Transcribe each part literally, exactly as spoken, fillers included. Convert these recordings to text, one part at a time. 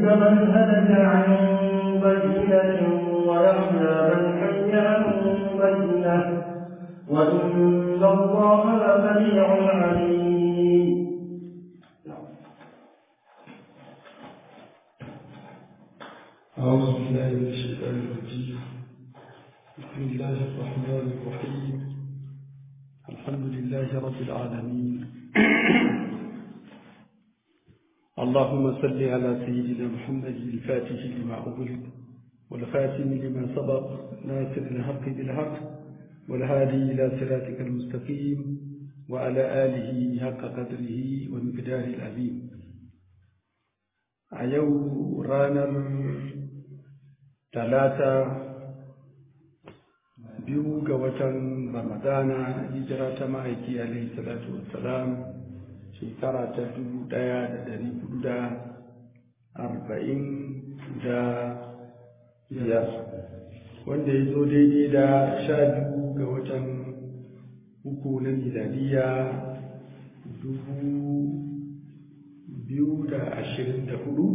من هلك عن بينة ويحيى من حي عن بينة وإن الله لسميع عليم. أعوذ بالله من الشيطان الرجيم. بسم الله الرحمن الرحيم. الحمد لله رب العالمين. اللهم صل على سيدنا محمد الفاتح لما أغلق والخاتم لما سبق ناصر الحق بالحق والهادي إلى صراطك المستقيم وعلى آله حق قدره ومقداره العظيم. أيو رانر ثلاثة biyu ga watan ramadana hijira ta ma'aiki alaihi salatu wassalam shekara ta dubu ɗaya da dari hudu da arba'in da biyar wanda ya zo daidai da sha biyu ga watan uku na miladiya dubu biyu da ashirin da hudu.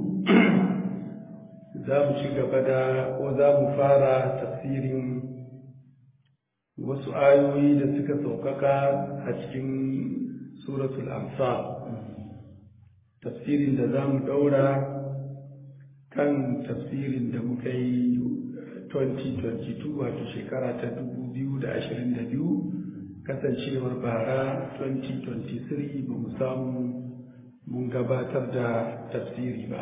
Za mu ci gaba da ko za mu fara tafsirin wasu ayoyi da suka saukaka a cikin suratul Anfal, tafsirin da za mu daura kan tafsirin da muka yi twenty twenty-two wato shekara ta dubu biyu da ashirin da biyu, kasancewar bara twenty twenty-three ba mu samu mun gabatar da tafsiri ba.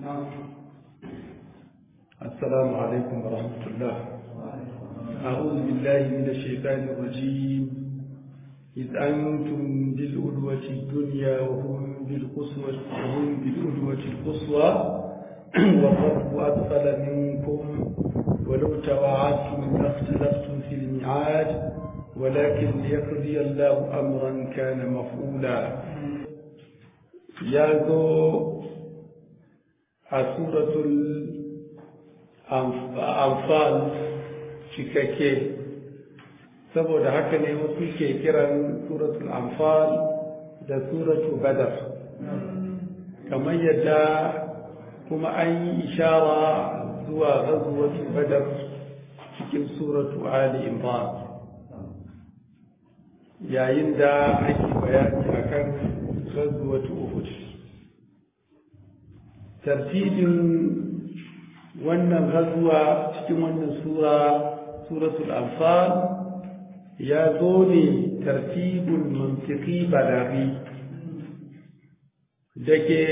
Assalamu alaikum wa rahmatullah. أعوذ بالله من الشيطان الرجيم. إذ أنتم بالعدوة الدنيا وهم بالقصوى وهم بالعدوة القصوى والرب أسفل منكم ولو تواعدتم لاختلفتم في الميعاد ولكن ليقضي الله أمرا كان مفعولا. يازو سورة الأنفال cikakke, saboda haka ne wasu ke kiran suratul Anfal da suratul Badr, kamar yadda kuma an yi ishara zuwa ghazwatul Badr cikin suratul Ali Imran, yayin da ake bayani akan ghazwatul Uhud. Tartibin wannan ghazwa cikin wannan sura suratul Anfal ya zo ne tartibul mantiki balaghi, da ke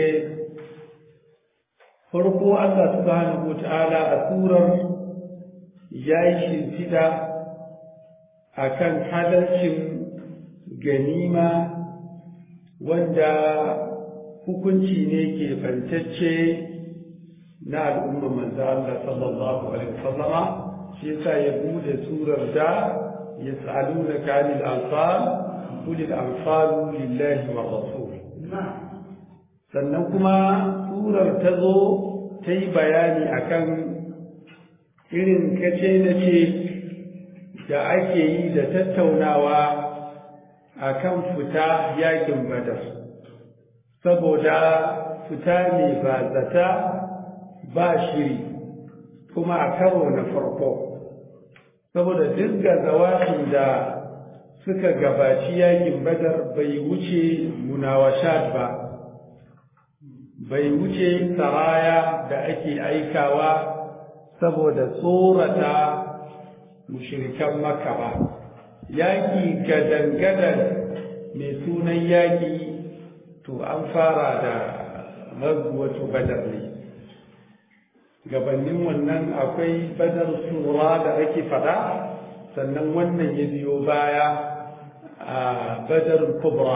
farko Allah subhanahu wa ta'ala a surar ya yi shimfiɗa a kan halarcin ganima wanda hukunci ne ke fantacce na al'ummar manzo Allah sallallahu alaihi wasallama. shi yasa ya bude surar da yas'alunaka 'anil anfal qul al anfalu lillahi war rasul. Sannan kuma surar ta zo ta yi bayani akan irin kace na ce da ake yi da tattaunawa akan fita yakin Badar, saboda fita ne ba zata ba shiri kuma a karo na farko, saboda duk gazawatin da suka gabaci yakin Badar bai wuce munawashat ba, bai wuce saraya da ake aikawa saboda tsorata mushrikan Makka ba. Yaki gadan-gadan mai sunan yaki to an fara da ghazwatu Badar ne. Gabanin wannan akwai Badar sura da ake fada, sannan wannan ya biyo baya a Badar kubra,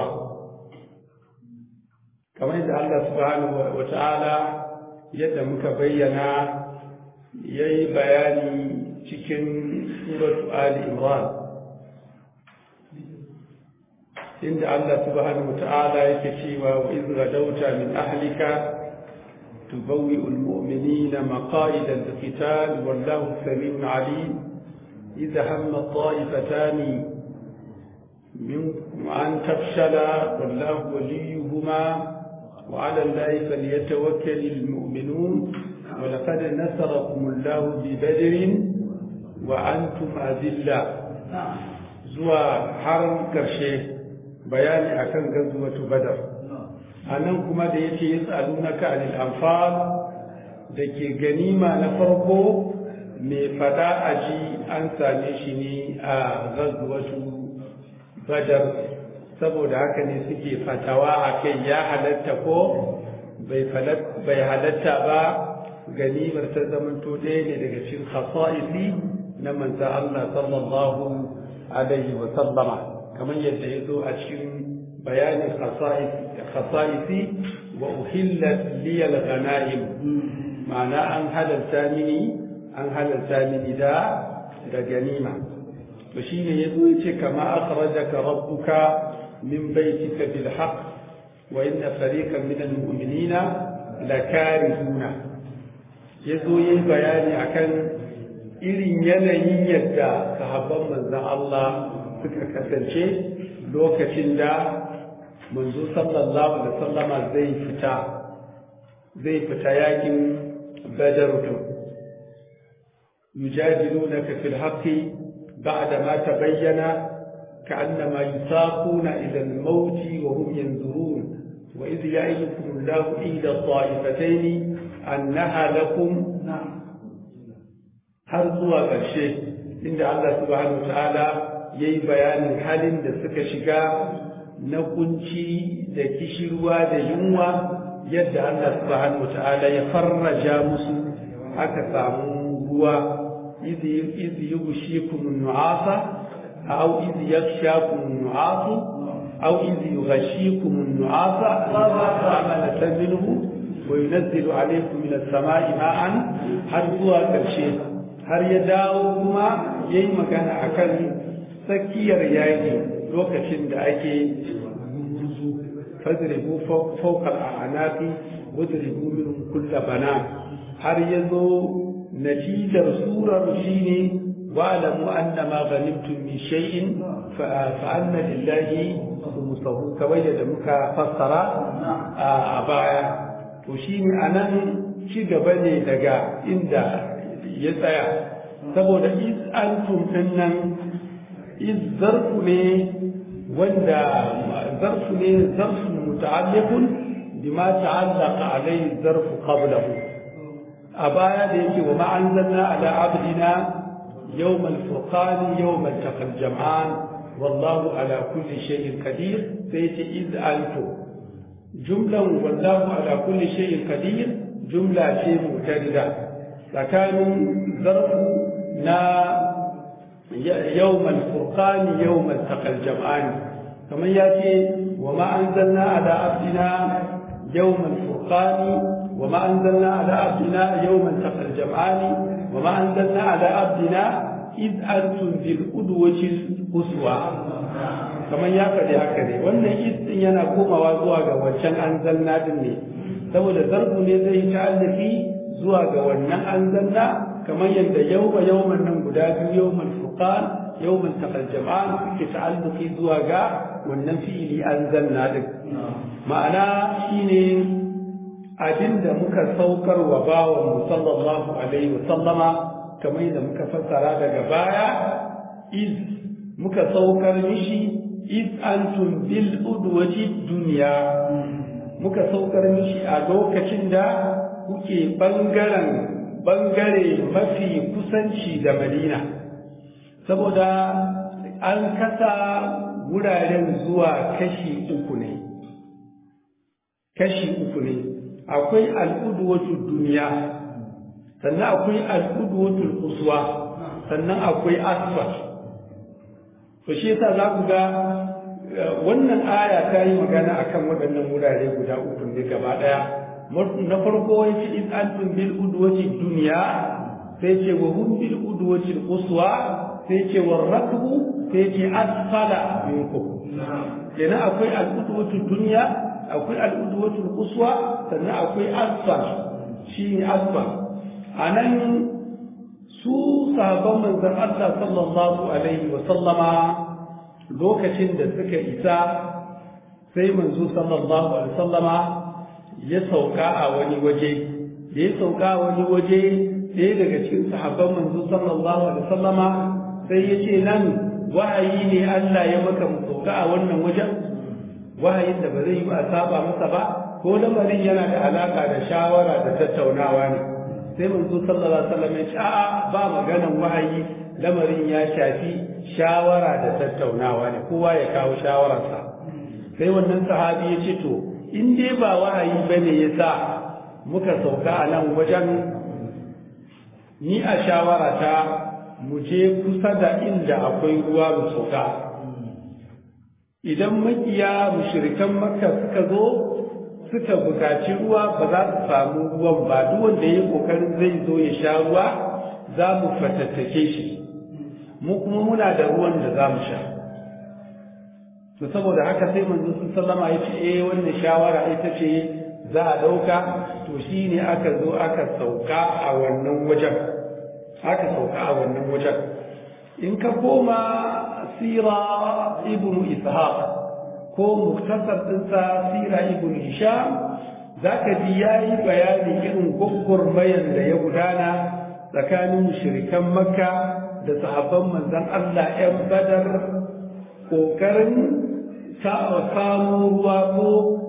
kamar yadda Allah subhanahu wa ta'ala yadda muka bayyana yayi bayani cikin suratu Ali Imran, inda Allah subhanahu wa ta'ala yake cewa wa iz gadawta min ahlika تبوئ المؤمنين مقاعد القتال والله سميع عليم إذا هم الطائفتان منكم أن تفشلا والله وليهما وعلى الله فليتوكل المؤمنون المؤمنون ولقد نصركم الله ببدر وأنتم أذلة زوا حرم كرشي بياني أكن غزوة بدر anan kuma da yace yasalunaka anil anfal dake ganima na farko me fada aji an same shi ne a ghazwatu badar saboda haka ne suke fatawa akai ya halatta ko bai bai halatta ba ganimar ta zamanto ɗaya ne daga cikin khasa'isi na manzo Allah sallallahu alaihi wa sallama kamar yadda ya zo a cikin bayanin khasa'isi wa uhillat li al-ghanaim ma'ana an halalta mini an halalta mini da da ganima to shine yazo yace kama akhrajaka rabbuka min baytika bil haqq wa inna fariqan min al-mu'minina lakarihuna yazo yayi bayani akan irin yanayin yadda sahabban manzon Allah suka kasance lokacin da manzo sallallahu alaihi wasallama zai fita zai fita yakin badar to yujadilunaka fil haqqi ba'da ma tabayyana ka'annama yusaquna ila al-maut wa hum yanzurun wa idh ya'idukum Allahu ila ta'ifatayn annaha lakum har zuwa ƙarshe inda Allah subhanahu wa ta'ala yayi bayanin halin da suka shiga na kunci da kishirwa da yunwa yadda Allah subhanahu wataala ya farraja musu aka samu ruwa idh yughshikum an-nu'asa aw idh yaghshakum an-nu'asu aw idh yughshikum an-nu'asa amanatan minhu wa yunazzilu alaykum min as-sama'i ma'an har zuwa karshe har ya dawo kuma yayi magana akan tsakiyar yaki lokacin da ake guzu fadribu fawqa al-a'naqi wadribu minhum kull banan har yazo natijar surar shine wa'lamu anna ma ghanimtum min shay'in fa anna lillahi khumsuhu kawai da muka fassara a baya to shine anan ci gaba ne daga inda ya tsaya saboda iz antum dinnan iz zarfu ne wanda zarfu ne zarfu muta'alliqun bima ta'allaqa alayhi zarfu qablahu a baya da yake wa ma'anzalna ala abdina yawm al-furqan yawm al-taqal jam'an wallahu ala kulli shay'in qadir sai ce iz antum jumlan wallahu ala kulli shay'in qadir jumla ce mutarida tsakanin zarfu na يوم الفرقان يوم التقى الجمعان كما ياتي وما انزلنا على عبدنا يوم الفرقان وما انزلنا على عبدنا يوم التقى الجمعان وما انزلنا على عبدنا اذ انتم بالقدوه القصوى كما ياتي هكذا wannan idin yana komawa zuwa ga wancan anzalna din ne saboda zarfu ne zai ta'alluki zuwa ga wannan anzalna kamar yadda yawma yawman nan guda biyu yawmal furqan yawmal taqal jam'an suke ta'alluqi zuwa ga wannan fi'ili anzalna din ma'ana shine abinda muka saukar wa bawan mu sallallahu alaihi wa sallama kamar yadda muka fassara daga baya iz muka saukar mishi iz antum bil udwati dunya muka saukar mishi a lokacin da kuke bangaren bangare mafi kusanci da Madina saboda an kasa wuraren zuwa kashi uku ne kashi uku ne akwai al'udwatul duniya sannan akwai al'udwatul uswa sannan akwai asfa to shi yasa za ku ga wannan aya ta yi magana akan waɗannan wurare guda uku ne gaba ɗaya na farko yace in antum bil udwati dunya sai ce wa hum bil udwati uswa sai ce war rakbu sai ce asfala minkum kenan akwai al udwati dunya akwai al udwati uswa sannan akwai asfal shi ne asfal anan su sahabban manzon Allah sallallahu alaihi wa sallama lokacin da suka isa sai manzo sallallahu alaihi wa sallama ya sauka a wani waje da ya sauka wani waje ɗaya daga cikin sahabban manzo sallallahu alaihi wasallama sai ya ce nan wahayi ne Allah ya maka mu sauka a wannan wajen wahayin da ba zai yi ba a saba masa ba ko lamarin yana da alaka da shawara da tattaunawa ne sai manzo sallallahu alaihi wasallam ya ce a'a ba maganan wahayi lamarin ya shafi shawara da tattaunawa ne kowa ya kawo shawararsa sai wannan sahabi ya ce to in dai ba wahayi bane yasa muka sauka a nan wajen ni a shawarata mu je kusa da inda akwai ruwa mu sauka idan makiya mushrikan makka suka zo suka bukaci ruwa ba za su samu ruwan ba duk wanda ya kokarin zai zo ya sha ruwa za mu fatattake shi mu kuma muna da ruwan da za mu sha to saboda haka sai manzo sallama ya ce eh wannan shawara ita ce za a dauka to shine aka zo aka sauka a wannan wajen aka sauka a wannan wajen in ka koma sira ibnu ishaq ko muktasar dinsa sira ibnu hisham zaka ji yayi bayani irin gurgurmayan da ya gudana tsakanin mushrikan makka da sahabban manzon Allah ɗan badar kokarin samu ruwa ko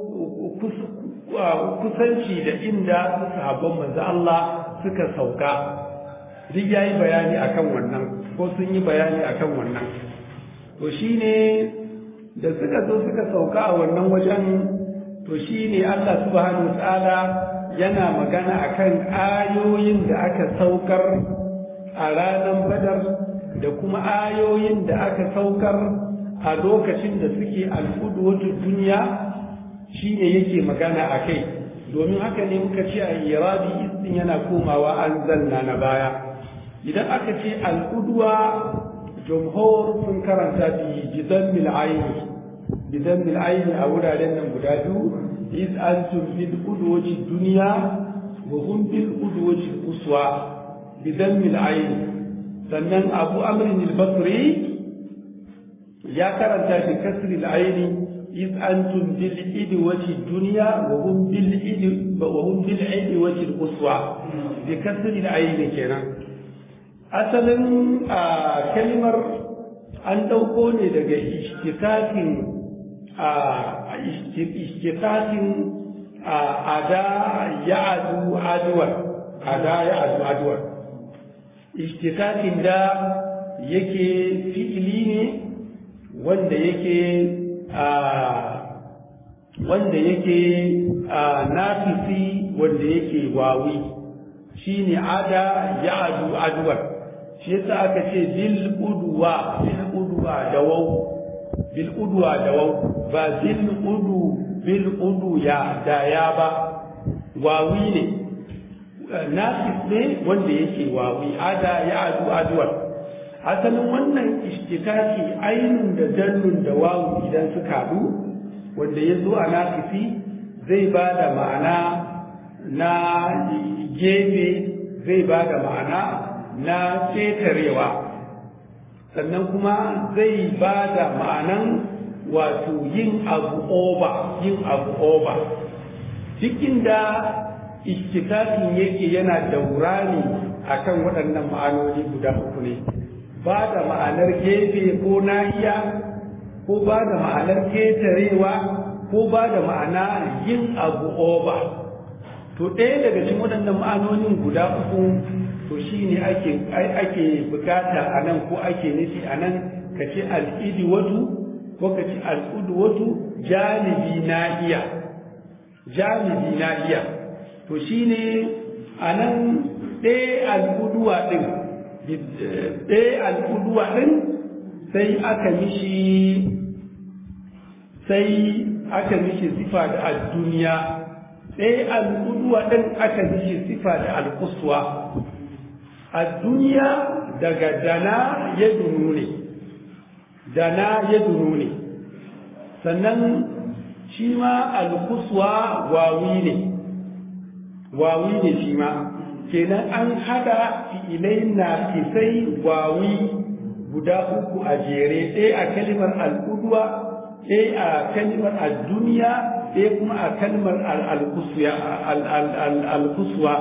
kusanci da inda sahabban manzon Allah suka sauka duk yayi bayani akan wannan ko sun yi bayani akan wannan to shine da suka zo suka sauka a wannan wajen to shine Allah subhanahu wataala yana magana akan ayoyin da aka saukar a ranar Badar da kuma ayoyin da aka saukar a lokacin da suke al'udwatu duniya shine yake magana akai domin haka ne muka ce a irabi istin yana komawa an zanna na baya idan aka ce al'udwa jumhur sun karanta bi jidan mil aini bidan mil aini a wuraren nan guda biyu is antum bil udwati dunya wa hum bil udwati uswa bidan mil aini sannan abu amr al basri ya karanta bi kasri al aini is antum bil idwati dunya wa hum bil idi wa hum bil idwati uswa bi kasri al aini kenan asalin a kalmar an ɗauko ne daga ishtikakin a ishtikakin a ada ya adu aduwar ada ya adu aduwar ishtikakin da yake fi'ili ne wanda yake a wanda yake a nafisi wanda yake wawi shine ada ya adu aduwar shi yasa aka ce bil udwa bil udwa da waw bil udwa da waw ba bil udu bil udu ya da ya ba wawi ne nasib ne wanda yake wawi ada ya adu adwar asalin wannan ishtikaki ainun da dallun da wawu idan suka haɗu wanda ya zo a nasifi zai ba da ma'ana na gefe zai ba da ma'ana na ƙetarewa sannan kuma zai ba da ma'anan wato yin abu oba yin abu oba cikin da ishtikakin yake yana daura ne akan waɗannan ma'anoni guda uku ne ba da ma'anar gefe ko nahiya ko ba da ma'anar ƙetarewa ko ba da ma'ana yin abu oba to ɗaya daga cikin waɗannan ma'anonin guda uku to shi ne ake bukata a nan ko ake nufi a nan ka ce al'idiwatu ko ka ce al'uduwatu janibi na iya janibi na iya to shi ne a nan ɗaya al'uduwa ɗin ɗaya al'uduwa ɗin sai aka mishi sai aka mishi sifa da al-duniya ɗaya al'uduwa ɗin aka mishi sifa da al-kuswa الدنيا daga dana ya dunu ne dana ya dunu ne sannan shi ma alkuswa wawi ne wawi ne shi ma kenan an hada fi'ilai na kisai wawi guda uku a jere ɗaya a kalimar al'udwa ɗaya a kalimar al-duniya ɗaya kuma a kalmar al-kuswa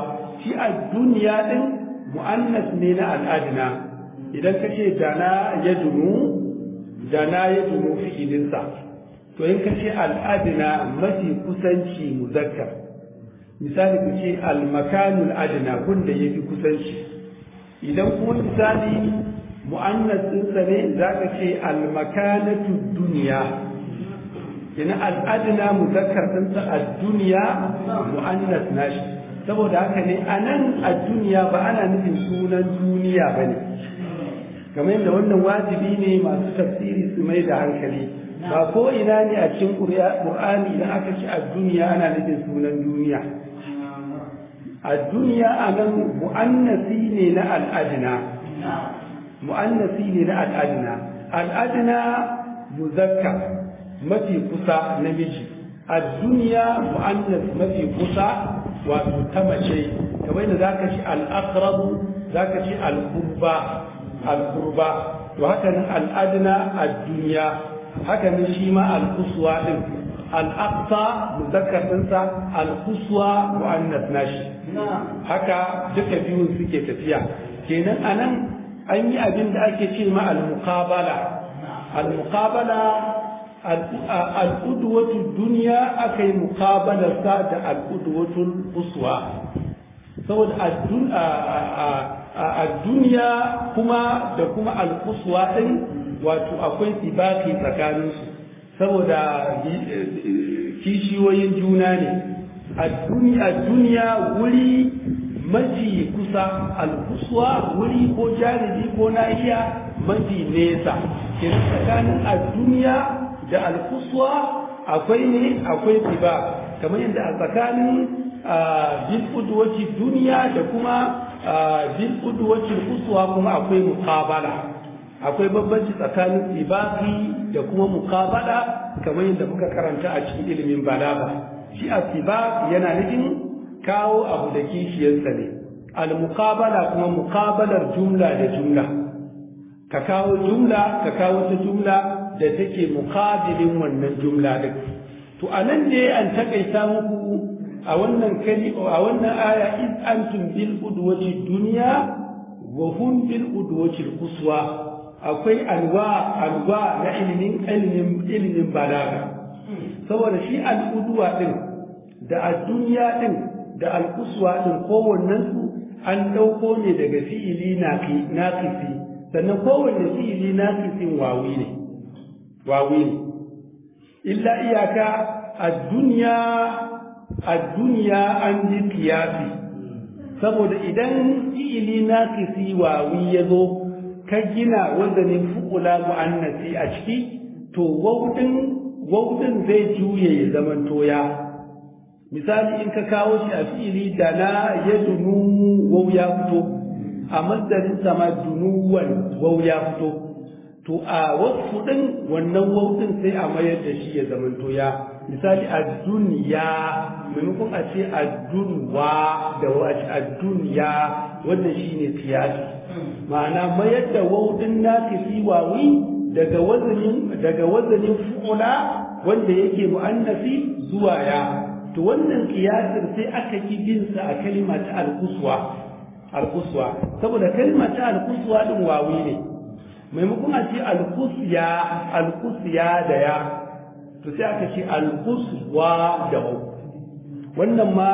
shi ad-dunya din mu'annas ne na al-adna idan ka ce dana yadunu dana yadunu fi'ilinsa to in ka ce al-adna mafi kusanci muzakkar misali ka ce al-makanul adna kun da yafi kusanci idan kuma misali mu'annas ɗinsa ne za ka ce al-makanatu duniya yana al-adna muzakkar ɗinsa ad-duniya mu'annas nashi saboda haka ne anan ad-duniya ba ana nufin sunan duniya bane kamar yadda wannan wajibi ne masu tafsiri su mai da hankali ba ko ina ne a cikin Qur'ani idan aka ce ad-duniya ana nufin sunan duniya ad-duniya anan mu'annasi ne na al-adna mu'annasi ne na al-adna al-adna muzakkar mafi kusa namiji ad-duniya mu'annas mafi kusa wato ta mace kamar da zaka ci al-aqrab zaka ci al-qurba al-qurba to haka nan al-adna ad-dunya haka nan shi ma al-quswa din al-aqsa muzakkar dinsa al-quswa mu'annas nashi haka duka biyun suke tafiya kenan anan an yi abin da ake ce ma al-muqabala al-muqabala al-udwatu dunya akai muqabala sa da al-udwatu uswa saboda ad-dunya kuma da kuma al-uswa din wato akwai tibaki tsakanin su saboda kishiyoyin juna ne ad-dunya dunya wuri mafi kusa al-uswa wuri ko jaribi ko nahiya mafi nesa kenan tsakanin ad-dunya da al-quswa akwai ne akwai tiba kamar yadda a tsakanin bil udwati dunya da kuma bil udwati quswa kuma akwai muqabala akwai babbanci tsakanin tibaqi da kuma muqabala kamar yadda muka karanta a cikin ilimin balaga shi at-tibaq yana nufin kawo abu da kishiyarsa ne al-muqabala kuma muqabalar jumla da jumla ka kawo jumla ka kawo ta jumla da take muqabilin wannan jumla din to anan ne an takaita muku a wannan kali a wannan aya iz antum bil udwati dunya wa hum bil udwati quswa akwai anwa anwa na ilmin ilmin ilmin balaga saboda shi al udwa din da ad-dunya din da al quswa din kowannen su an dauko ne daga fi'ili naqisi sannan kowanne fi'ili naqisin wawi ne wawi illa iyaka ad-dunya ad-dunya an bi qiyasi saboda idan fi'ili naqisi wawi yazo ka gina wazanin fu'ula muannasi a ciki to wawdin wawdin zai juye ya zaman toya misali in ka kawo shi a fi'ili dana yadunu waw ya fito a masdarin sama dunuwan waw ya fito to a wasu din wannan wautin sai a mayar da shi ya zamanto ya misali ad-dunya maimakon a ce ad-dunwa da wace ad-dunya wannan shine qiyasi ma'ana mayar da wautin naki fi wawi daga wazanin daga wazanin fu'ula wanda yake mu'annasi zuwa ya to wannan qiyasin sai aka ki bin sa a kalimar al-quswa al-quswa saboda kalimar al-quswa din wawi ne maimakon a ce alkusya alkusya da ya to sai aka ce alkuswa da wau wannan ma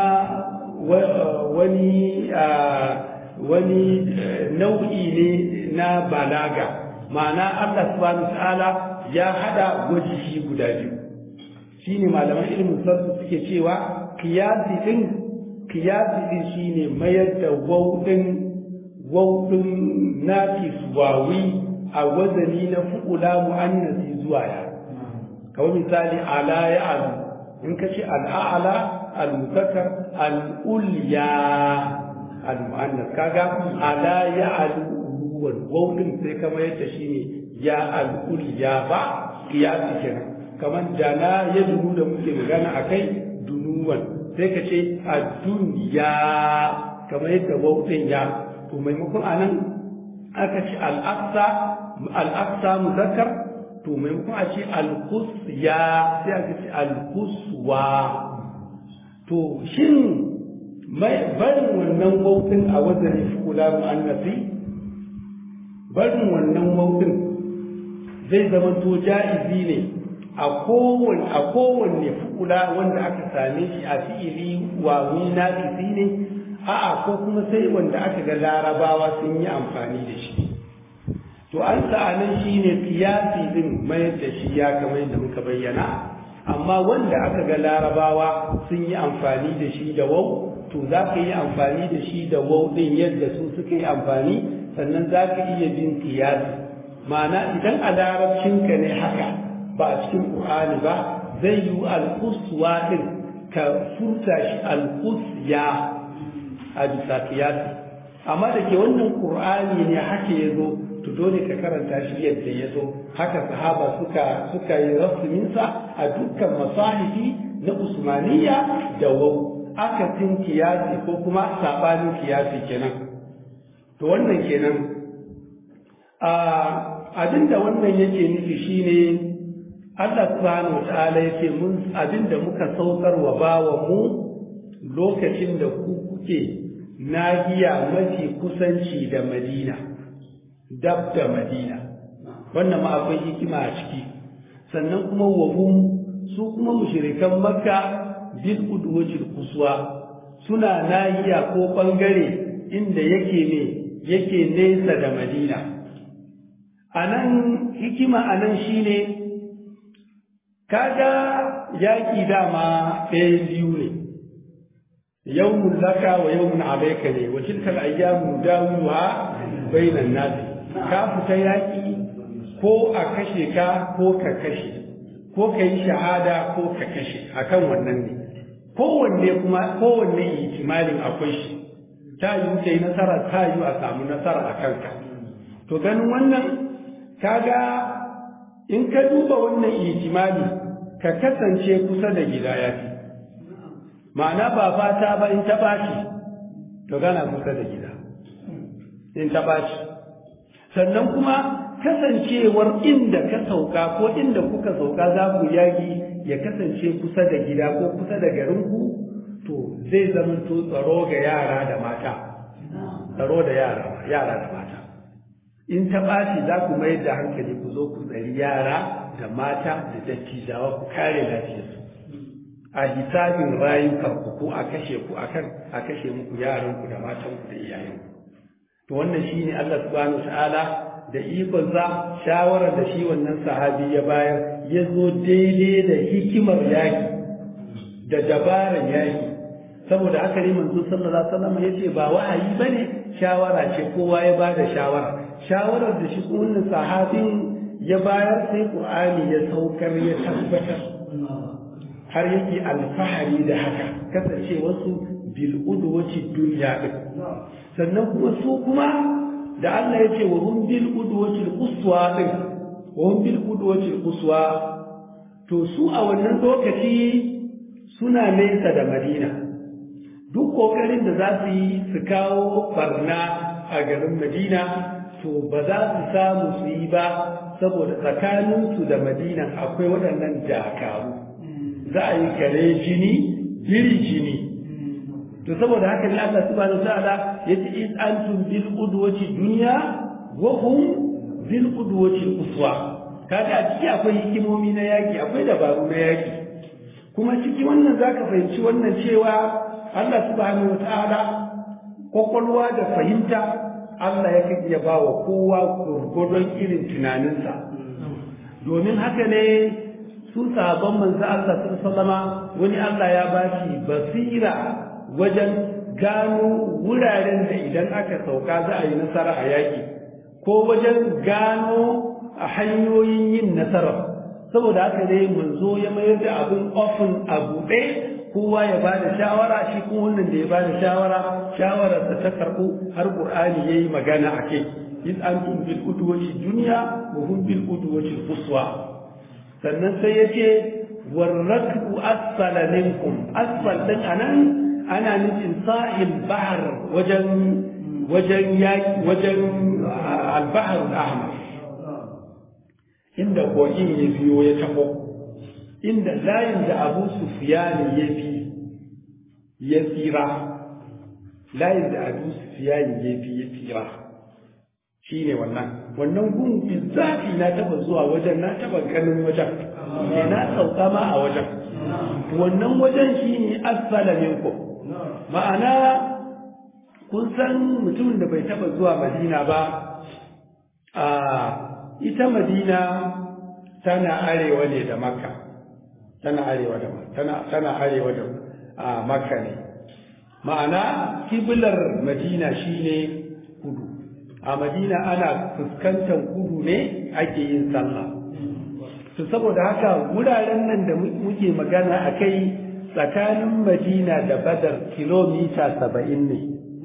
wani wani nau'i ne na balaga ma'ana Allah subhanahu ta'ala ya hada gwaji guda biyu shine malaman ilmin sarfu suke cewa qiyasi din qiyasi din shine mayar da wau din wau din naqis wawi a wazani na fu'ula mu'annasi zuwa ya kawai misali ala ya alu in ka ce al'a'ala al-muzakkar al-ulya al-mu'annas kaga ala ya alu wawdin sai kamar yadda shine ya al-ulya ba qiyasi kenan kamar dana ya dunu da muke magana akai dunuwan sai ka ce ad-dunya kamar yadda wawdin ya to maimakon anan aka ce al-aqsa al-aqsa muzakkar to maimakon a ce al-qusya sai aka ce al-quswa to shin barin wannan wautin a wazani fu'ula mu'annasi barin wannan wautin zai zama to ja'izi ne a kowane a kowanne fu'ula wanda aka same shi a fi'ili wa nafisi ne a'a ko kuma sai wanda aka ga larabawa sun yi amfani da shi to an sa'anan shine qiyasi din mayar da shi ya kamar yadda muka bayyana amma wanda aka ga larabawa sun yi amfani da shi da wau to za ka yi amfani da shi da wau din yadda su suka yi amfani sannan za ka iya bin qiyasi ma'ana idan a larabcinka ne haka ba a cikin ƙur'ani ba zai yi alƙuswa ɗin ka furta shi alƙusya a bisa kiyasi amma da ke wannan ƙur'ani ne haka ya zo to dole ka karanta shi yadda ya zo haka sahaba suka suka yi rasuminsa a dukkan masahifi na usmaniya da wau aka tin kiyasi ko kuma saɓanin kiyasi kenan to wannan kenan abinda wannan yake nufi shine Allah subhanahu wa ta'ala yace mun abinda muka saukar wa bawa mu lokacin da ku kuke nahiya mafi kusanci da Madina dab da Madina wannan ma akwai hikima a ciki sannan kuma wahum su kuma mushrikan Makka bil udwatil quswa suna nahiya ko bangare inda yake ne yake nesa da Madina anan hikima anan shine kaga yaƙi dama ɗaya biyu ne yawmun laka wa yawmun alayka ne wa tilkal ayyamu dawiluha bainan nas ka fita yaƙi ko a kashe ka ko ka kashe ko ka yi shahada ko ka kashe akan wannan ne kowanne kuma kowanne ihtimalin akwai shi ta yi kai nasara ta yi a samu nasara a kanka to ganin wannan kaga in ka duba wannan ihtimali ka kasance kusa da gida ya fi ma'ana ba fata ba in ta baci to gana kusa da gida in ta baci sannan kuma kasancewar inda ka sauka ko inda kuka sauka za ku yaki ya kasance kusa da gida ko kusa da garinku to zai zama to tsaro ga yara da mata tsaro da yara yara da mata in ta baci za ku mai da hankali ku zo ku tsari yara da mata da dattijawa ku kare lafiyarsu a hisabin rayukan ku ko a kashe ku akan a kashe muku yaran ku da matan ku da iyayen ku to wannan shine Allah subhanahu wataala da ikon sa shawarar da shi wannan sahabi ya bayar ya zo daidai da hikimar yaki da dabarar yaki saboda haka ne manzo sallallahu alaihi wasallam yace ba wahayi bane shawara ce kowa ya bada shawara shawarar da shi wannan sahabin ya bayar sai Qur'ani ya saukar ya tabbatar har yake alfahari da haka kasance wasu bil udwati dunya din sannan kuma su kuma da Allah yace wa hum bil udwati quswa din wa hum bil udwati quswa to su a wannan lokaci suna nesa da Madina duk kokarin da za su yi su kawo barna a garin Madina to ba za su samu su yi ba saboda tsakaninsu da Madina akwai waɗannan dakaru za a yi kare jini biri jini to saboda haka ne Allah subhanahu wataala yace in antum bil udwati dunya wa hum bil udwati uswa kaga a ciki akwai hikimomi na yaki akwai dabaru na yaki kuma ciki wannan zaka fahimci wannan cewa Allah subhanahu wataala kokolwa da fahimta Allah ya kai ya bawa kowa gurgurdon irin tunaninsa domin haka ne su sahabban manzo Allah sallallahu alaihi wani Allah ya bashi basira wajen gano wuraren da idan aka sauka za a yi nasara a yaki ko wajen gano a hanyoyin yin nasara saboda haka ne manzo ya mayar da abin ofin a buɗe kowa ya bada shawara shi kuma wannan da ya bada shawara shawararsa ta karɓo har Qur'ani yayi magana akai in antum bil udwati dunya wa hum bil udwati quswa sannan sai yace warrakbu asfala minkum asfal din anan ana nufin sahil bahr wajen wajen yaki wajen al-bahr al-ahmar inda kogin ya biyo ya tafo inda layin da Abu Sufyan ya bi ya tsira layin da Abu Sufyan ya bi ya tsira shine wannan wannan gun bizzafi na taba zuwa wajen na taba ganin wajen ne na sauka ma a wajen wannan wajen shine asfala minkum ma'ana kun san mutumin da bai taba zuwa Madina ba a ita Madina tana arewa ne da Makka tana arewa da tana tana arewa da a Makka ne ma'ana kiblar Madina shine kudu a Madina ana fuskantar kudu ne ake yin sallah to saboda haka wuraren nan da muke magana akai tsakanin Madina da Badar kilomita saba'in ne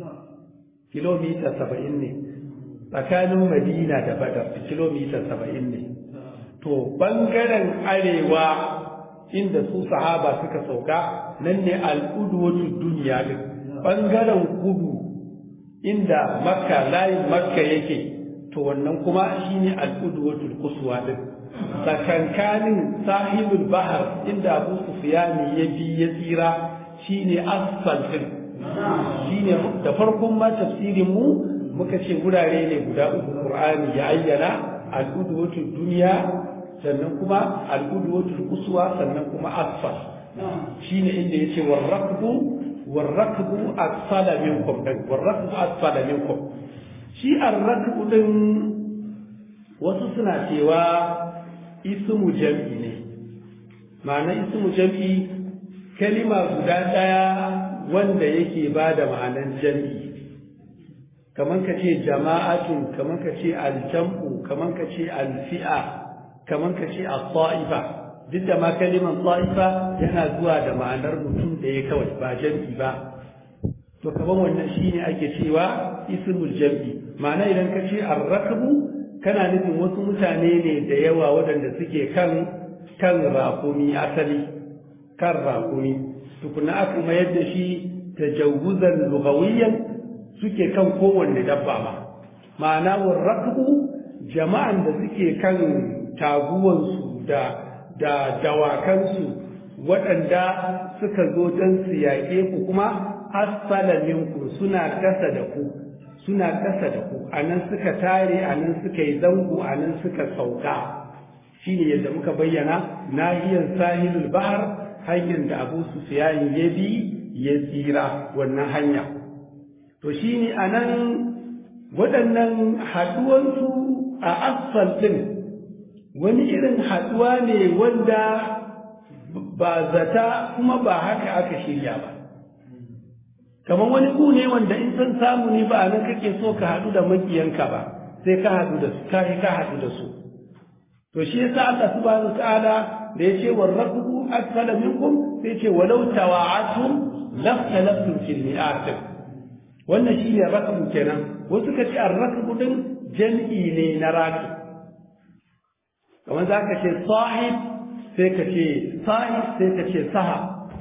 kilomita saba'in ne tsakanin Madina da Badar kilomita saba'in ne to bangaren arewa inda su sahaba suka sauka nan ne al'udwatu duniya din bangaren kudu inda Makka layin Makka yake to wannan kuma shine al'udwatu quswa din tsakankanin sahibul bahar inda Abu Sufyan ya bi ya tsira shine asfal din shine da farkon ma tafsirin mu muka ce gurare ne guda uku Qur'ani ya ayyana al-udwatu dunya sannan kuma al-udwatu quswa sannan kuma asfal shine inda yace warraqbu warraqbu asfala minkum dan warraqbu asfala minkum shi ar-raqbu din wasu suna cewa ismu jam'i ne ma'ana ismu jam'i kalima guda daya wanda yake bada ma'anan jam'i kaman ka ce jama'atun kaman ka ce al-jam'u kaman ka ce al-fi'a kaman ka ce at-ta'ifa duk da ma kaliman ta'ifa yana zuwa da ma'anar mutum da ya kawai ba jam'i ba to kaman wannan shine ake cewa ismul jam'i ma'ana idan ka ce ar-rakbu kana nufin wasu mutane ne da yawa waɗanda suke kan kan raƙumi asali kan raƙumi tukuna aka mayar da shi tajawuzan lugawiyyan suke kan kowanne dabba ma ma'ana warraqbu jama'an da suke kan taguwansu da da dawakansu waɗanda suka zo don su yaƙe ku kuma asfala minku suna kasa da ku suna kasa da ku anan suka tare anan suka yi zango anan suka sauka shine yadda muka bayyana nahiyar sahilul bahar hanyar da Abu Sufyan ya bi ya tsira wannan hanya to shine anan waɗannan haɗuwansu a asfal ɗin wani irin haɗuwa ne wanda ba zata kuma ba haka aka shirya ba kamar wani ku ne wanda in san samu ne ba nan kake so ka haɗu da makiyanka ba sai ka haɗu da su ka ka haɗu da su to shi yasa Allah subhanahu ta'ala da yace warraqbu asfala minkum sai yace walau tawa'atum laftalaftum fil mi'at wannan shine raqbu kenan wasu ka ce ar-raqbu din jam'i ne na raqib kamar zaka ce sahib sai ka ce sahib sai ka ce sahab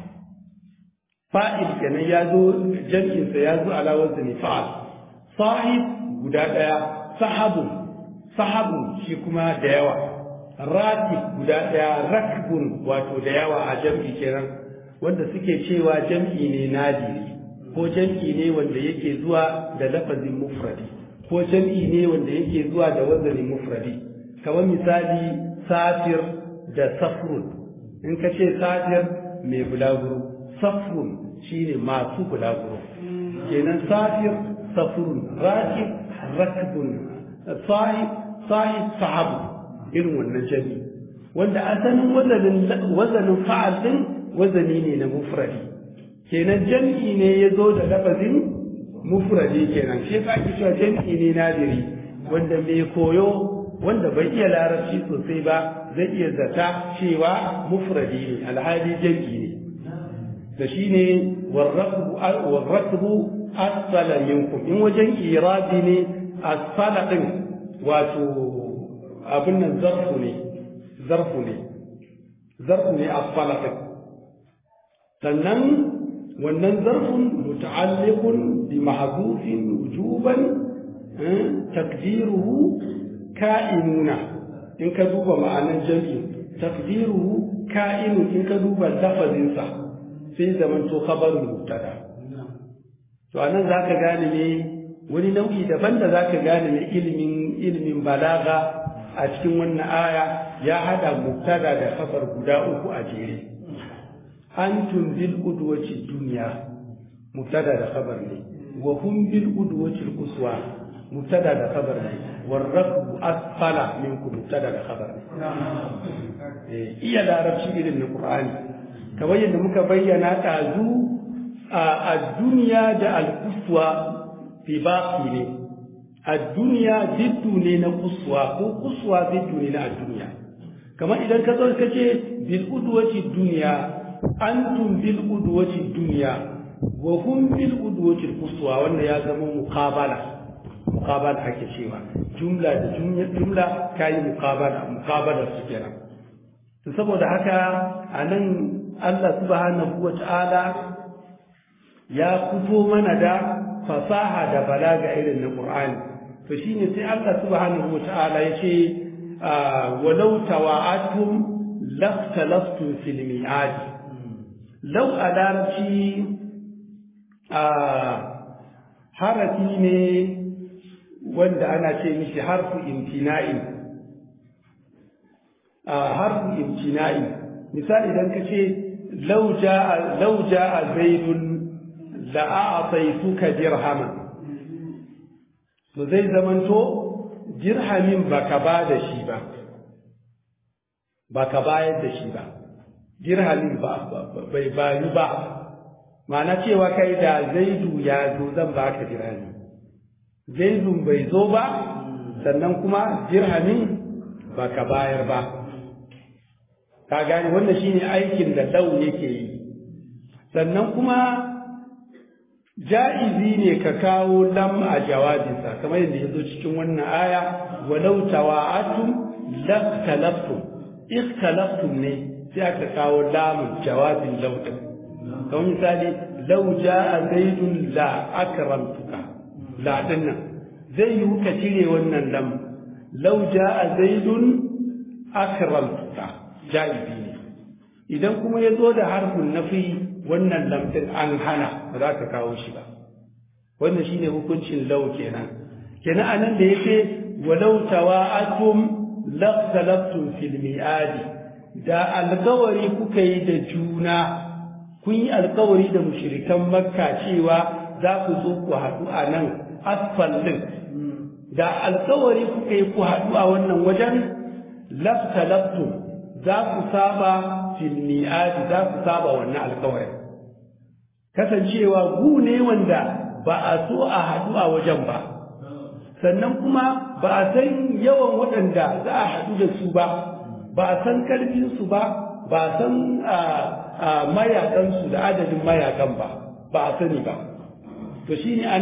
fa'il kenan ya zo jam'insa ya zo ala wazni fa'al sahib guda daya sahabu sahabu shi kuma da yawa ratib guda daya rakbun wato da yawa a jam'i kenan wanda suke cewa jam'i ne nadiri ko jam'i ne wanda yake zuwa da lafazin mufradi ko jam'i ne wanda yake zuwa da wazanin mufradi kamar misali safir da safrun in ka ce safir mai bulaguro safrun shine masu bulaguro kenan safir safrun rakib rakbun sahib sahib sahabu irin wannan jami wanda asalin wazanin wazanin fa'al din wazani ne na mufradi kenan jam'i ne yazo da lafazin mufradi kenan shi ka ake cewa jam'i ne nadiri wanda mai koyo wanda bai iya larabci sosai ba zai iya zata cewa mufradi ne alhali jam'i ne da shi ne warrakbu asfala minkum in wajen iradi ne asfala din wato abin nan zarfu ne zarfu ne zarfu ne asfala din sannan wannan zarfun muta'alliqun bi mahdhufin wujuban takdiruhu ka'inuna in ka duba ma'anar jam'i takdiruhu ka'inun in ka duba lafazinsa sai zaman to khabarul mubtada to anan zaka gane ne wani nau'i daban da zaka gane ne ilimin ilimin balaga a cikin wannan aya ya hada mubtada da khabar guda uku a jere. Antum bil udwati dunya mubtada da khabar ne, wa hum bil udwati quswa mubtada da khabar ne, war rakbu asfala minkum mubtada da khabar ne. eh iya larabci irin na Qur'ani kamar yadda muka bayyana tazu a duniya da al quswa fi baqi ne. a duniya ziddu ne na quswa ko quswa ziddu ne na duniya. kamar idan ka zo kace bil udwati dunya antum bil udwati dunya wa hum bil udwati quswa wanda ya zama muqabala muqabala ake cewa jumla da jumla jumla kai muqabala muqabala su kenan. to saboda haka anan Allah subhanahu wata'ala ya fito mana da fasaha da balaga irin na Qur'ani. to shine sai Allah subhanahu wata'ala yace walau tawa'atum laftalaftum fil mi'ad. law a larabci harafi ne wanda ana ce mishi harfu imtina'in harfu imtina'in. misali idan ka ce law ja'a law ja'a zaidun la'a'taytuka dirhaman, to zai zamanto dirhamin baka ba da shi ba baka bayar da shi ba dirhamin ba bai bayu ba. ma'ana cewa kai da zaidu ya zo zan baka dirhami, zaidun bai zo ba sannan kuma dirhamin baka bayar ba. ka gane wannan shine aikin da lau yake yi. sannan kuma ja'izi ne ka kawo lam a jawabinsa kamar yadda ya zo cikin wannan aya walau tawa'atum lakhtalaftum ikhtalaftum ne sai aka kawo lamun jawabin law din. kamar misali law ja'a zaidun la akramtuka la dinnan zai yi ka cire wannan lam law ja'a zaidun akramtuka ja'izi ne. idan kuma ya zo da harfin nafi wannan lamtin an hana ba za ka kawo shi ba. wannan shine hukuncin law kenan. kenan anan da yake walau tawa'atum laqtalaftum fil mi'adi, da alƙawari kuka yi da juna kun yi alƙawari da mushrikan makka cewa za ku zo ku haɗu a nan asfal din, da alƙawari kuka yi ku haɗu a wannan wajen laqtalaftum za ku saba fil mi'adi, za ku saba wannan alƙawarin. kasancewa gu ne wanda ba a so a haɗu a wajen ba, sannan kuma ba a san yawan waɗanda za a haɗu da su ba, ba a san ƙarfinsu ba, ba a san mayaƙansu da adadin mayaƙan ba, ba a sani ba. to shi ne a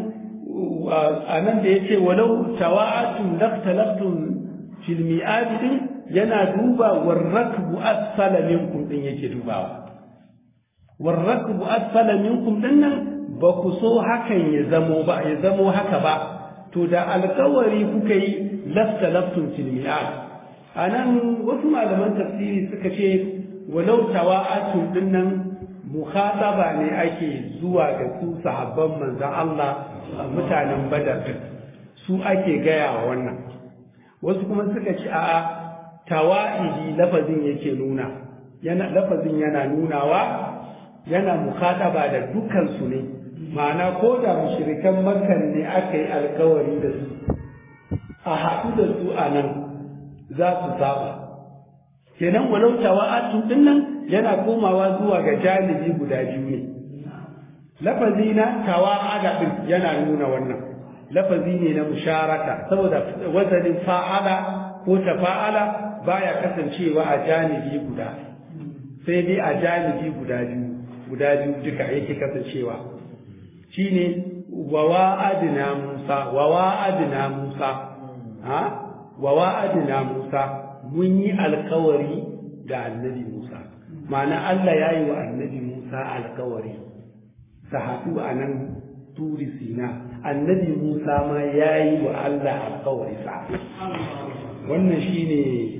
nan da ya ce walau tawa'atun laqtalaftum fil mi'adi din yana duba warrakbu asfala minkum din yake dubawa. warrakbu asfala minkum din nan ba ku so hakan ya zamo ba ya zamo haka ba, to da alƙawari kuka yi laftalaftum fil mi'ad. anan wasu malaman tafsiri suka ce walau tawa'atun din nan mukhataba ne ake zuwa ga su sahabban manzon Allah mutanen Badar su ake gaya wa wannan. wasu kuma suka ce a'a tawa'idi lafazin yake nuna yana lafazin yana nunawa yana mukhataba da dukkan su ne, ma'ana ko da mushrikan makkan ne aka yi alkawari da su a haɗu da su a nan za su saba. kenan walau tawa'atu din nan yana komawa zuwa ga janibi guda biyu ne. lafazi na tawa'ada din yana nuna wannan lafazi ne na musharaka, saboda wazanin fa'ala ko tafa'ala baya kasancewa a janibi guda, sai dai a janibi guda biyu guda biyu duka yake kasancewa. shine wa wa'adna Musa wa wa'adna Musa ha wa wa'adna Musa mun yi alkawari da annabi Musa, ma'ana Allah ya yi wa annabi Musa alkawari sa haɗu a nan turi Sina, annabi Musa ma ya yi wa Allah alkawari sa. wannan shine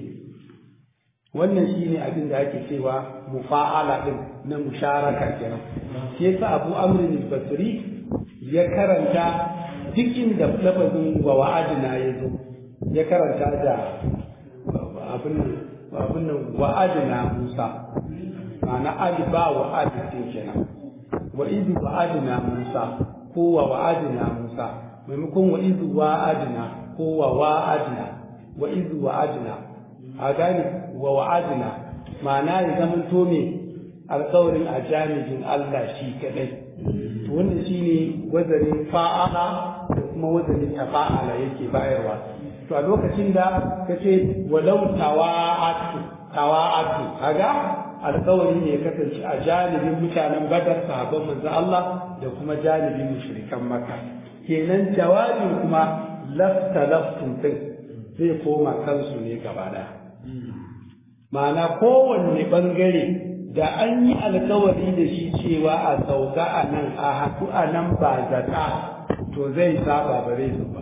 wannan shine abin da ake cewa mufa'ala din na musharaka kenan. shi yasa Abu Amr al-Basri ya karanta duk inda lafazin wa wa'adina ya zo ya karanta da abin abin wa'adina Musa ma'ana alba wa'adin kenan wa idh wa'adina Musa ko wa wa'adina Musa maimakon wa idh wa'adina ko wa wa'adina wa idh wa'adina a gani wa wa'adina ma'ana ya zama to me alƙawarin a jami'in Allah shi kadai to wannan shine wazanin fa'ala da kuma wazanin tafa'ala yake bayarwa to a lokacin da kace walau tawa'atu tawa'atu kaga alƙawari ne ya kasance a janibin mutanen Badar sahabban manzo Allah da kuma janibin mushrikan Makka kenan jawabin kuma laftalaftum din zai koma kansu ne gaba daya ma'ana kowanne bangare da an yi alkawari da shi cewa a sauka a nan a haku a nan ba zaka to zai saba ba zai ba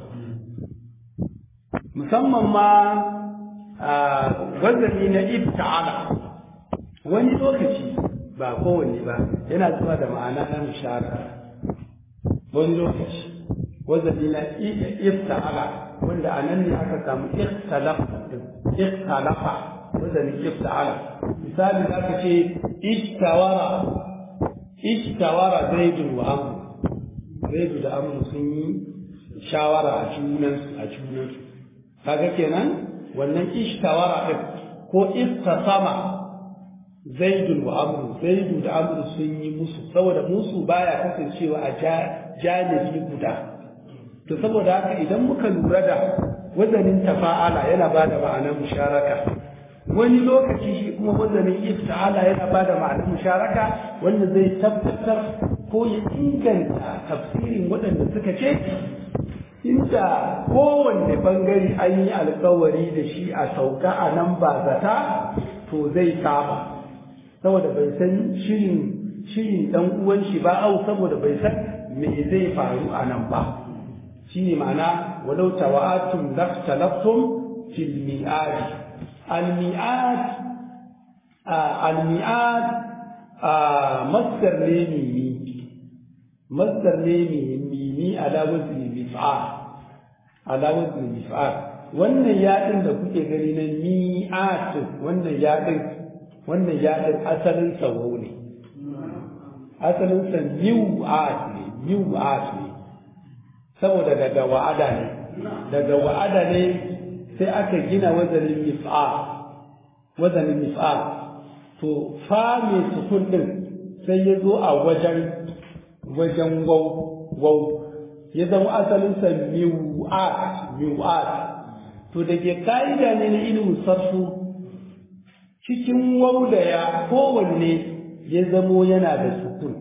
musamman ma a wazani na ibta'ala wani lokaci ba kowanne ba yana zuwa da ma'ana na musharaka wani lokaci wazani na ibta'ala wanda a nan ne aka samu ikhtalafa ikhtalafa wazanin ibta'ala misali za ka ce ishtawara ishtawara zaidu wa amru zaidu da amru sun yi shawara a junansu a junansu kaga kenan wannan ishtawara din ko istasama zaidu wa amru zaidu da amru sun yi musu saboda musu baya kasancewa a janibi guda to saboda haka idan muka lura da wazanin tafa'ala yana bada ma'anar musharaka wani lokaci shi kuma wazanin ifta'ala yana bada ma'anar musharaka wanda zai tabbatar ko ya inganta tafsirin waɗanda suka ce inda kowanne bangare an yi alkawari da shi a sauka a nan ba zata to zai saba saboda bai san shirin shirin dan uwan shi ba au saboda bai san me zai faru a nan ba shine ma'ana walau tawa'atum laftalaftum fil mi'ad al-mi'ad al-mi'ad masdar ne mimi masdar ne mimi ala wazni mif'al ala wazni mif'al wannan yadin da kuke gani na mi'at wannan yadin wannan yadin asalin sawo ne asalin sa mi'at ne mi'at ne saboda daga wa'ada ne daga wa'ada ne sai aka gina wazanin mif'al wazanin mif'al to fa mai sukun din sai ya zo a wajen wajen waw waw ya zama asalin sa mi'at mi'at to da ke ka'ida ne na ilimin sarfu cikin waw da ya kowanne ya zamo yana da sukun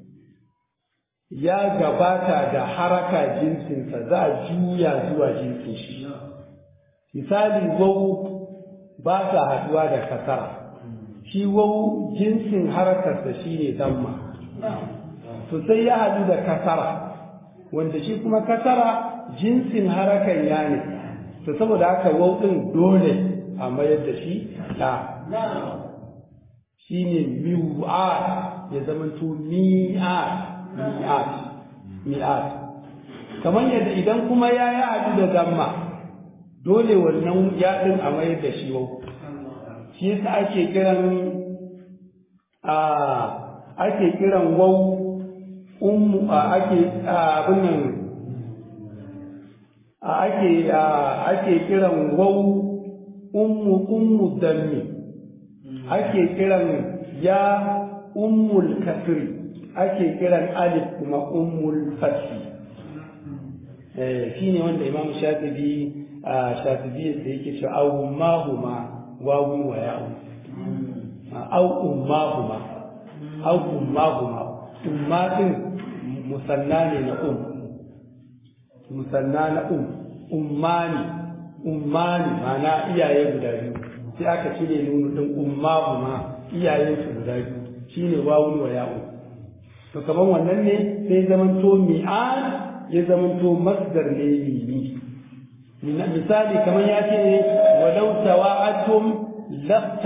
ya gabata da haraka jinsinsa za a juya zuwa jinsin shi misali wawu ba sa haduwa da kasara shi wawu jinsin harakarsa shi ne damma to sai ya hadu da kasara wanda shi kuma kasara jinsin harakan ya ne to saboda haka wawu din dole a mayar da shi ta shi ne mi'at ya zama to mi'at mi'at mi'at kamar yadda idan kuma ya yi haɗu da damma dole wannan yaɗin a mayar da shi wau shi yasa ake kiran a ake kiran wau ummu ake abin nan ake ake kiran wau ummu ummu dammi ake kiran ya ummul kasri ake kiran alif kuma ummul fathi eh shine wanda imam shafi'i a shafi'i sai yake cewa aw mahuma wawu wa ya'u aw ummahuma aw ummahuma ummatin musanna ne na um musanna na um ummani ummani mana iyaye guda biyu sai aka cire nunu din ummahuma iyayen su guda biyu shine wawu wa ya'u to kaman wannan ne sai zaman to mi'an ya zaman to masdar ne mimi misali kaman ya ce walau tawa'atum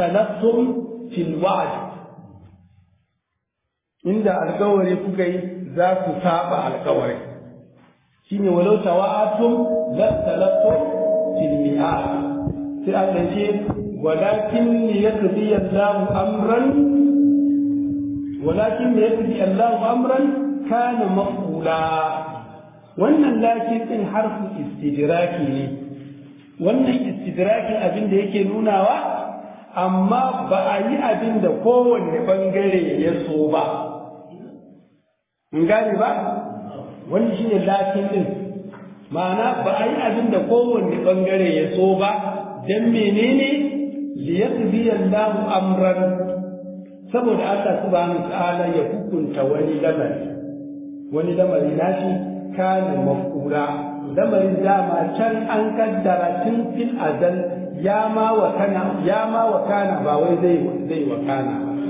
laftalaftum fil wa'd inda alkawari kuka yi za ku saba alƙawari shine walau tawa'atum lastalaftum fil mi'ad sai Allah ce walakin liyaqdi Allahu amran walakin liyaqdi Allahu amran kana maf'ula wannan lakin din harfu istidraki ne wannan istidrakin abin da yake nunawa amma ba a yi abin da kowanne bangare ya so ba mun gane ba wannan shine lakin din ma'ana ba a yi abin da kowanne bangare ya so ba dan menene liyaqdi Allahu amran saboda Allah subhanahu ta'ala ya hukunta wani lamari wani lamari nashi kana maf'ula lamarin dama can an kaddara tun fil azal ya ma wa kana ya ma wa kana ba wai zai zai wa kana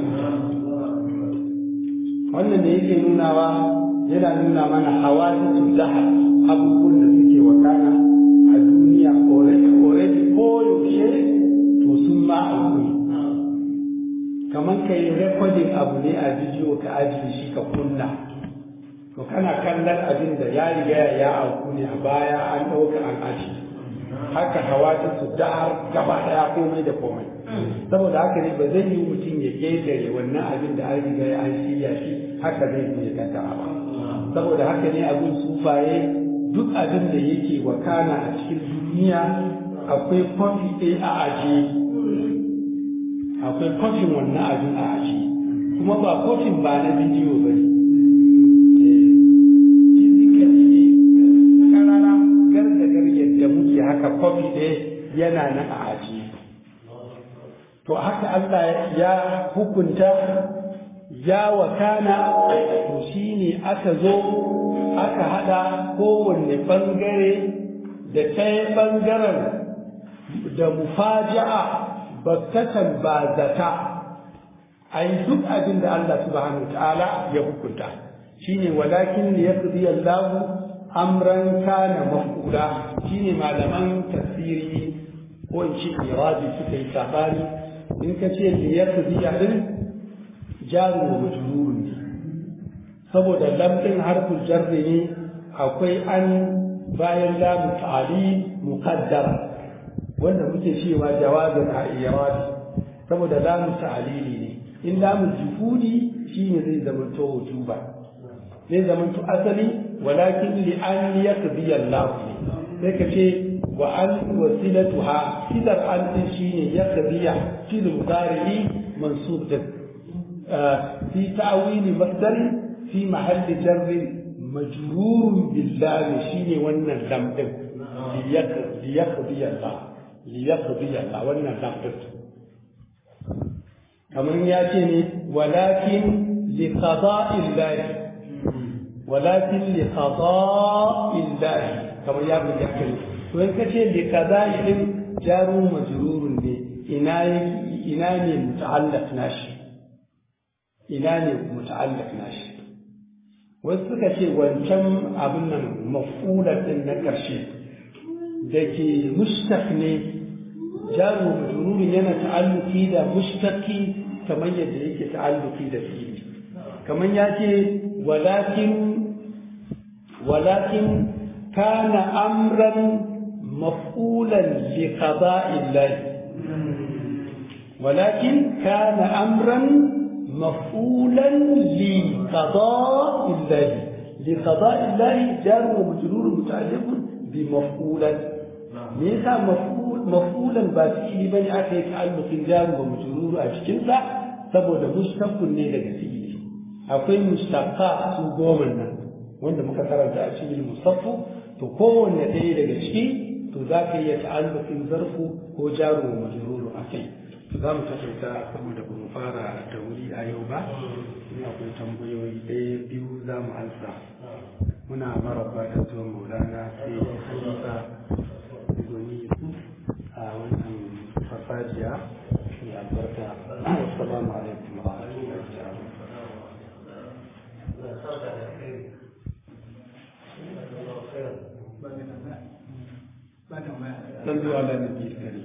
wannan da yake nunawa yana nuna mana hawadithul dahar abubuwan da suke wa kana a duniya already already ko yaushe to sun ma akwai kamar kai recording abu ne a bidiyo ka ajiye shi ka kunna to kana kallon abin da ya riga ya auku ne a baya an ɗauka an aji haka hawatin su da'ar gaba ɗaya komai da komai saboda haka ne ba zai yi mutum ya ƙetare wannan abin da an riga ya an shirya shi haka zai yi ya kaddara ba saboda haka ne abin sufaye duk abin da yake wakana a cikin duniya akwai kofi ɗaya a aji akwai kofin wannan abin a aji kuma ba kofin ba na bidiyo ba ne haka kofi ɗaya yana nan a aji to haka Allah ya hukunta ya wakana to shine aka zo aka hada kowanne bangare da ɗaya bangaren da mufaja'a bakkatan bazata ai duk abin da Allah subhanahu ta'ala ya hukunta shine walakin liyaqdi Allahu amran kana maf'ula shine malaman tafsiri ko in ce iradi suka yi sabani in ka ce liyaqdi din jaru wa majrurun ne saboda lamdin harful jarri ne akwai an bayan lamu ta'ali muqaddara wanda muke cewa jawazan a iradi saboda lamu ta'alili ne in lamu juhudi shine zai zama to wujuba zai zama to asali walakin li an yaqdi Allah sai ka ce wa an wasilatuha sidar an din shine yaqdiya fi mudari mansub da fi ta'wili masdar fi mahalli jar majrur bil lam shine wannan lam din li yaqdi Allah li yaqdi Allah wannan lam din kamar ya ce ne walakin li qada'i Allah ولكن لقضاء الله كما يابن يحكي وإن كتير لقضاء جار مجرور به إناني متعلق ناشي إناني متعلق ناشي wasu suka ce wancan abin nan maf'ular din na ƙarshe da ke mushtaq ne jaru majrurin yana ta'alluki da mushtaqi kamar yadda yake ta'alluki da fi'ili kamar ya ce walakin walakin kana amran maf'ulan li qada'illahi walakin kana amran مفعولا لقضاء الله لقضاء الله جار ومجرور متعلق بمفعولا ليس مفعول مفعولا بافعل بني اكي تعلق جار ومجرور اشكنسا saboda mushtaqun ne daga fi'ili akwai mushtaqa su goma nan wanda muka karanta a cikin musaffu to kowanne ɗaya daga ciki to za ka iya ta'alluqin zarfu ko jaru wa majruru akai za mu tattaita saboda ba mu fara da wuri a yau ba in akwai tambayoyi ɗaya biyu za mu ansa muna maraba da zuwa maulana sai halifa goni a wannan farfajiya mai albarka assalamu alaikum wa rahmatullahi ta'ala sallu ala nabi